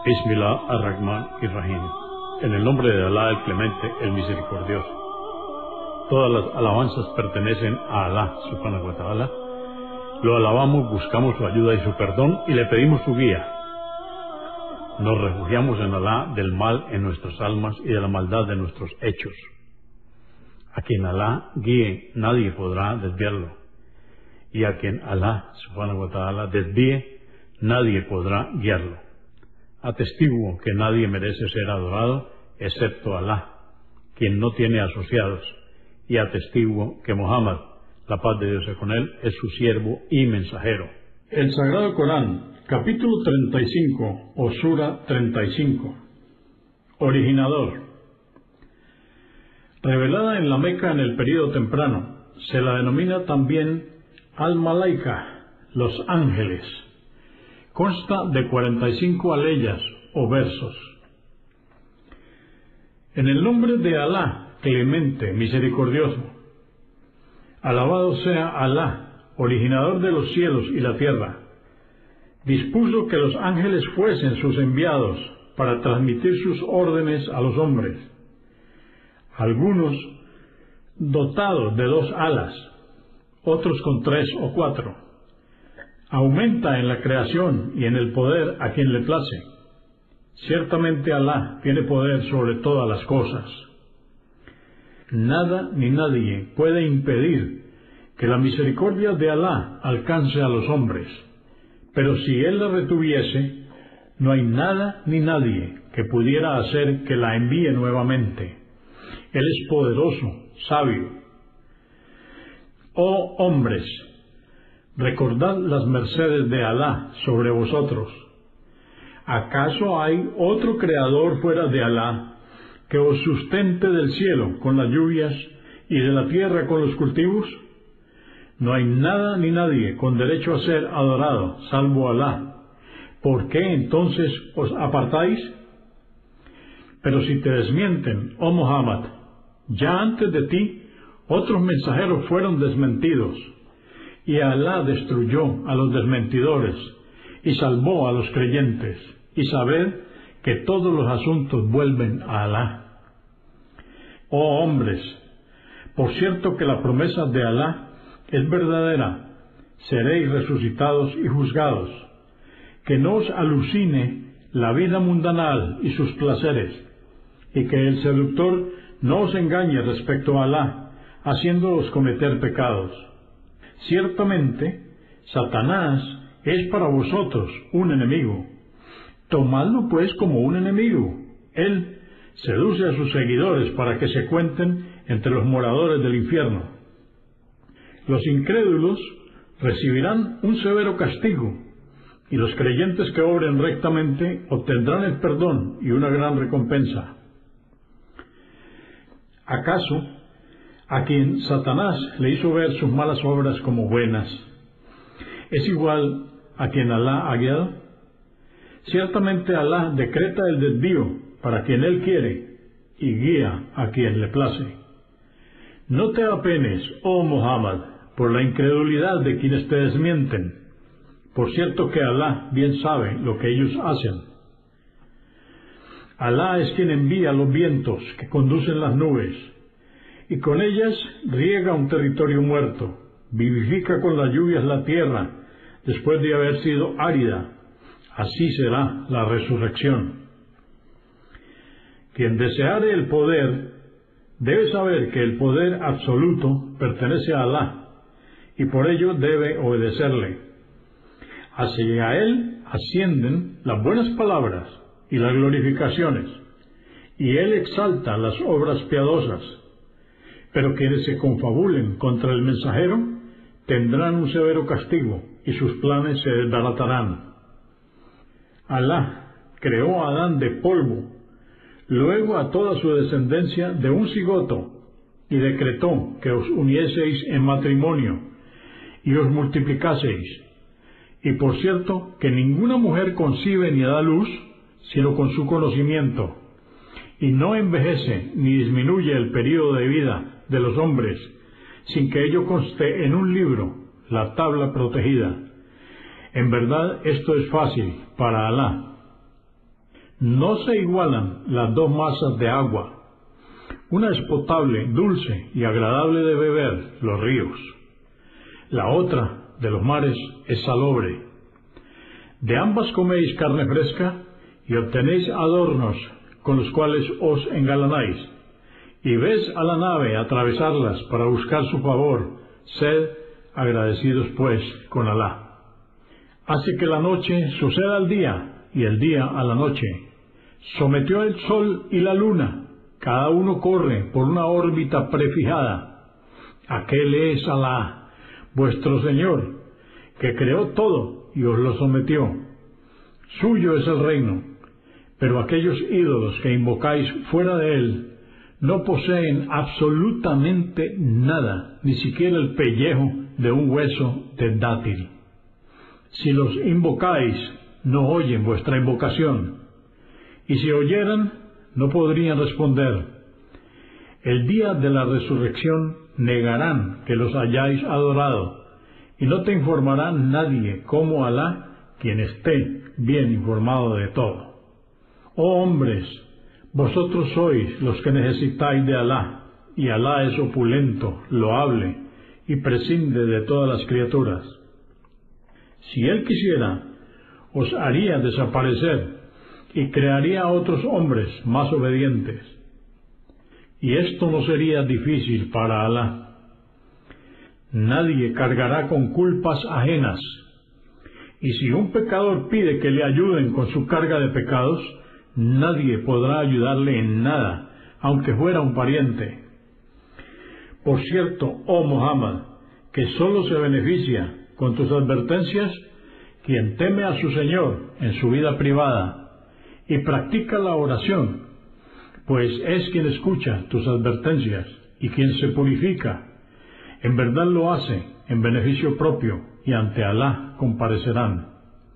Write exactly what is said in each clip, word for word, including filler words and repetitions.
Bismillah ar-Rahman ir-Rahim. En el nombre de Alá el Clemente, el Misericordioso. Todas las alabanzas pertenecen a Alá, subhanahu wa ta'ala. Lo alabamos, buscamos su ayuda y su perdón y le pedimos su guía. Nos refugiamos en Alá del mal en nuestras almas y de la maldad de nuestros hechos. A quien Alá guíe, nadie podrá desviarlo. Y a quien Alá, subhanahu wa ta'ala, desvíe, nadie podrá guiarlo. Atestiguo que nadie merece ser adorado excepto Alá, quien no tiene asociados, y atestiguo que Muhammad, la paz de Dios sea con él, es su siervo y mensajero. El Sagrado Corán, capítulo treinta y cinco, o Sura treinta y cinco. Originador. Revelada en la Meca en el período temprano, se la denomina también Al-Malaika, los ángeles. Consta de cuarenta y cinco aleyas o versos. En el nombre de Alá, clemente, misericordioso. Alabado sea Alá, originador de los cielos y la tierra. Dispuso que los ángeles fuesen sus enviados para transmitir sus órdenes a los hombres. Algunos dotados de dos alas, otros con tres o cuatro. Aumenta en la creación y en el poder a quien le place. Ciertamente Alá tiene poder sobre todas las cosas. Nada ni nadie puede impedir que la misericordia de Alá alcance a los hombres, pero si Él la retuviese, no hay nada ni nadie que pudiera hacer que la envíe nuevamente. Él es poderoso, sabio. Oh hombres, recordad las mercedes de Alá sobre vosotros. ¿Acaso hay otro creador fuera de Alá que os sustente del cielo con las lluvias y de la tierra con los cultivos? No hay nada ni nadie con derecho a ser adorado, salvo Alá. ¿Por qué entonces os apartáis? Pero si te desmienten, oh Muhammad, ya antes de ti otros mensajeros fueron desmentidos, y Alá destruyó a los desmentidores y salvó a los creyentes, y sabed que todos los asuntos vuelven a Alá. Oh hombres, por cierto que la promesa de Alá es verdadera, seréis resucitados y juzgados. Que no os alucine la vida mundanal y sus placeres, y que el seductor no os engañe respecto a Alá, haciéndoos cometer pecados. Ciertamente, Satanás es para vosotros un enemigo. Tomadlo pues como un enemigo. Él seduce a sus seguidores para que se cuenten entre los moradores del infierno. Los incrédulos recibirán un severo castigo, y los creyentes que obren rectamente obtendrán el perdón y una gran recompensa. ¿Acaso a quien Satanás le hizo ver sus malas obras como buenas es igual a quien Alá ha guiado? Ciertamente Alá decreta el desvío para quien Él quiere y guía a quien le place. No te apenes, oh Muhammad, por la incredulidad de quienes te desmienten. Por cierto que Alá bien sabe lo que ellos hacen. Alá es quien envía los vientos que conducen las nubes, y con ellas riega un territorio muerto, vivifica con las lluvias la tierra, después de haber sido árida. Así será la resurrección. Quien deseare el poder, debe saber que el poder absoluto pertenece a Alá, y por ello debe obedecerle. Hacia Él ascienden las buenas palabras y las glorificaciones, y Él exalta las obras piadosas. Pero quienes se confabulen contra el mensajero tendrán un severo castigo, y sus planes se desbaratarán. Alá creó a Adán de polvo, luego a toda su descendencia de un cigoto, y decretó que os unieseis en matrimonio, y os multiplicaseis. Y por cierto que ninguna mujer concibe ni da luz, sino con su conocimiento, y no envejece ni disminuye el período de vida de los hombres, sin que ello conste en un libro, la tabla protegida. En verdad esto es fácil para Alá. No se igualan las dos masas de agua. Una es potable, dulce y agradable de beber, los ríos. La otra, de los mares, es salobre. De ambas coméis carne fresca y obtenéis adornos con los cuales os engalanáis. Y ves a la nave atravesarlas para buscar su favor. Sed agradecidos pues con Alá. Hace que la noche suceda al día y el día a la noche. Sometió el sol y la luna. Cada uno corre por una órbita prefijada. Aquel es Alá, vuestro Señor, que creó todo y os lo sometió. Suyo es el reino, pero aquellos ídolos que invocáis fuera de él no poseen absolutamente nada, ni siquiera el pellejo de un hueso de dátil. Si los invocáis, no oyen vuestra invocación, y si oyeran, no podrían responder. El día de la resurrección negarán que los hayáis adorado, y no te informará nadie como Alá, quien esté bien informado de todo. Oh hombres, vosotros sois los que necesitáis de Alá, y Alá es opulento, loable, y prescinde de todas las criaturas. Si Él quisiera, os haría desaparecer, y crearía a otros hombres más obedientes. Y esto no sería difícil para Alá. Nadie cargará con culpas ajenas, y si un pecador pide que le ayuden con su carga de pecados, nadie podrá ayudarle en nada, aunque fuera un pariente. Por cierto, oh Muhammad, que sólo se beneficia con tus advertencias quien teme a su Señor en su vida privada y practica la oración, pues es quien escucha tus advertencias y quien se purifica. En verdad lo hace en beneficio propio y ante Alá comparecerán.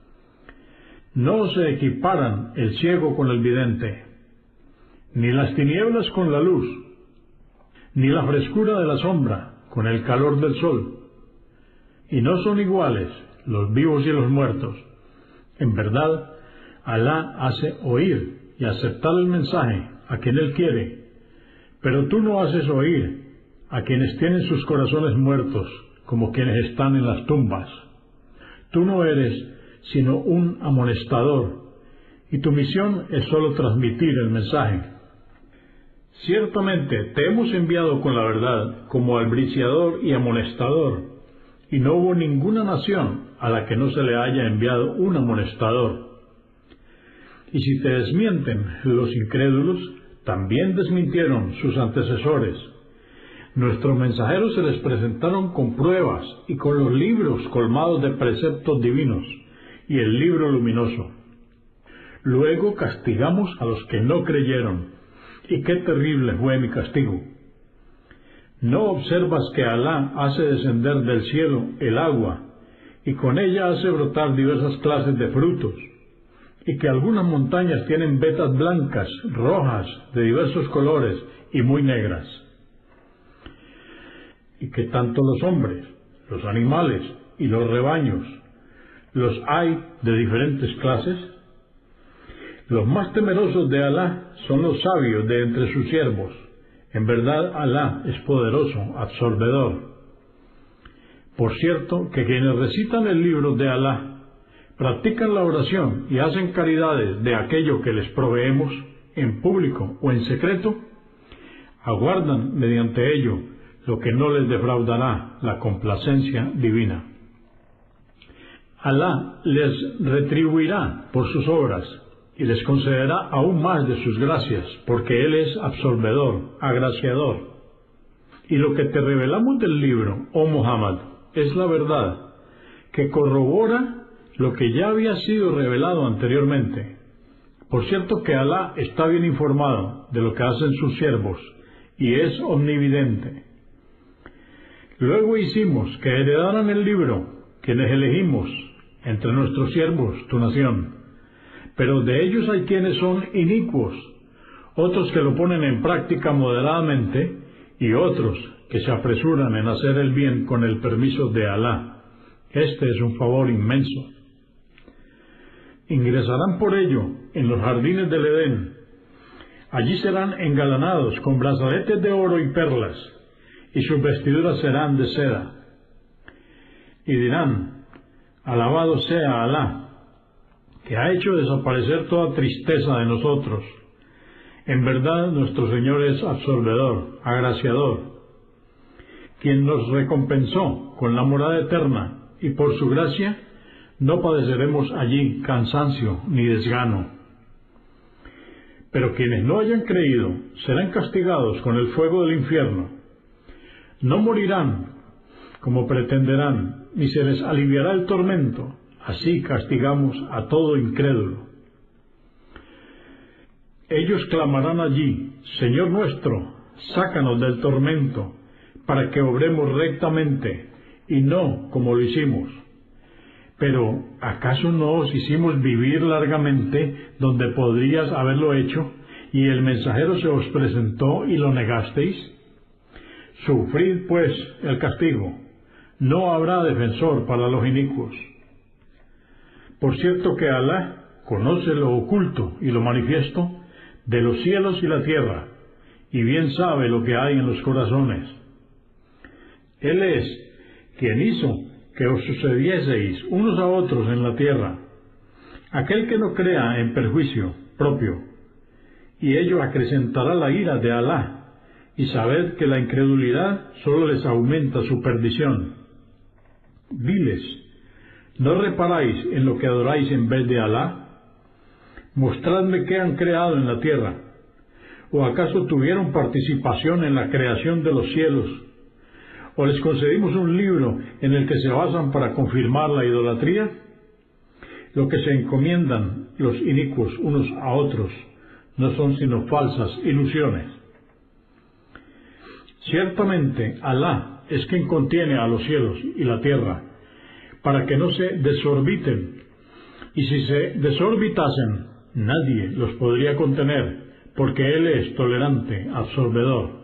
No se equiparan el ciego con el vidente, ni las tinieblas con la luz, ni la frescura de la sombra con el calor del sol. Y no son iguales los vivos y los muertos. En verdad, Alá hace oír y aceptar el mensaje a quien Él quiere, pero tú no haces oír a quienes tienen sus corazones muertos, como quienes están en las tumbas. Tú no eres sino un amonestador, y tu misión es sólo transmitir el mensaje. Ciertamente te hemos enviado con la verdad como albriciador y amonestador, y no hubo ninguna nación a la que no se le haya enviado un amonestador. Y si te desmienten los incrédulos, también desmintieron sus antecesores. Nuestros mensajeros se les presentaron con pruebas y con los libros colmados de preceptos divinos y el libro luminoso. Luego castigamos a los que no creyeron, y qué terrible fue mi castigo. ¿No observas que Alá hace descender del cielo el agua, y con ella hace brotar diversas clases de frutos, y que algunas montañas tienen vetas blancas, rojas, de diversos colores y muy negras? Y que tanto los hombres, los animales y los rebaños los hay de diferentes clases. Los más temerosos de Alá son los sabios de entre sus siervos. En verdad, Alá es poderoso, absorbedor. Por cierto, que quienes recitan el libro de Alá, practican la oración y hacen caridades de aquello que les proveemos, en público o en secreto, aguardan mediante ello lo que no les defraudará, la complacencia divina. Alá les retribuirá por sus obras y les concederá aún más de sus gracias, porque Él es absorbedor, agraciador. Y lo que te revelamos del libro, oh Muhammad, es la verdad, que corrobora lo que ya había sido revelado anteriormente. Por cierto que Alá está bien informado de lo que hacen sus siervos, y es omnividente. Luego hicimos que heredaran el libro, quienes elegimos entre nuestros siervos tu nación. Pero de ellos hay quienes son inicuos, otros que lo ponen en práctica moderadamente, y otros que se apresuran en hacer el bien con el permiso de Alá. Este es un favor inmenso. ingresarán por ello en los jardines del Edén. Allí serán engalanados con brazaletes de oro y perlas, y sus vestiduras serán de seda. Y dirán: alabado sea Alá, que ha hecho desaparecer toda tristeza de nosotros. En verdad nuestro Señor es absorbedor, agraciador, quien nos recompensó con la morada eterna, y por su gracia no padeceremos allí cansancio ni desgano. Pero quienes no hayan creído serán castigados con el fuego del infierno. No morirán como pretenderán, ni se les aliviará el tormento. Así castigamos a todo incrédulo. Ellos clamarán allí: Señor nuestro, sácanos del tormento, para que obremos rectamente, y no como lo hicimos. Pero, ¿acaso no os hicimos vivir largamente donde podrías haberlo hecho, y el mensajero se os presentó y lo negasteis? Sufrid, pues, el castigo. No habrá defensor para los inicuos. Por cierto que Alá conoce lo oculto y lo manifiesto de los cielos y la tierra, y bien sabe lo que hay en los corazones. Él es quien hizo que os sucedieseis unos a otros en la tierra, aquel que no crea en perjuicio propio, y ello acrecentará la ira de Alá, y sabed que la incredulidad sólo les aumenta su perdición. Diles: ¿no reparáis en lo que adoráis en vez de Alá? Mostradme qué han creado en la tierra. ¿O acaso tuvieron participación en la creación de los cielos? ¿O les concedimos un libro en el que se basan para confirmar la idolatría? Lo que se encomiendan los inicuos unos a otros no son sino falsas ilusiones. Ciertamente Alá es quien contiene a los cielos y la tierra, para que no se desorbiten, y si se desorbitasen, nadie los podría contener, porque Él es tolerante, absorbedor.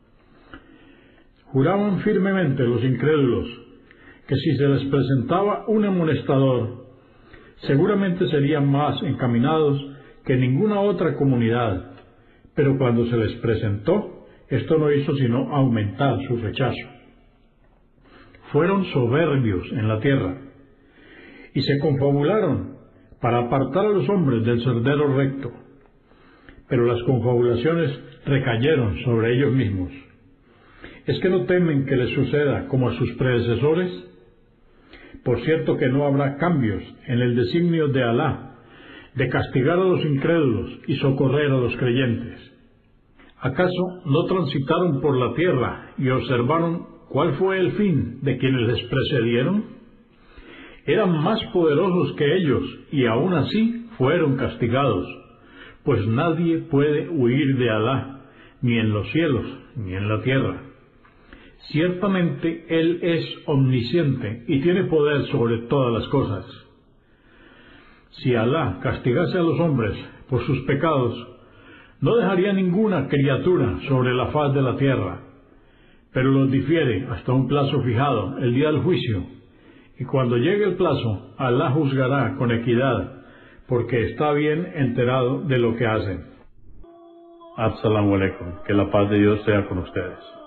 Juraban firmemente los incrédulos que si se les presentaba un amonestador, seguramente serían más encaminados que ninguna otra comunidad, pero cuando se les presentó, esto no hizo sino aumentar su rechazo. Fueron soberbios en la tierra, y se confabularon para apartar a los hombres del sendero recto, pero las confabulaciones recayeron sobre ellos mismos. ¿Es que no temen que les suceda como a sus predecesores? Por cierto que no habrá cambios en el designio de Alá, de castigar a los incrédulos y socorrer a los creyentes. ¿Acaso no transitaron por la tierra y observaron cuál fue el fin de quienes les precedieron? Eran más poderosos que ellos y aún así fueron castigados, pues nadie puede huir de Alá, ni en los cielos ni en la tierra. Ciertamente Él es omnisciente y tiene poder sobre todas las cosas. Si Alá castigase a los hombres por sus pecados, no dejaría ninguna criatura sobre la faz de la tierra, pero los difiere hasta un plazo fijado, el día del juicio, y cuando llegue el plazo, Alá juzgará con equidad, porque está bien enterado de lo que hacen. Assalamu alaikum, que la paz de Dios sea con ustedes.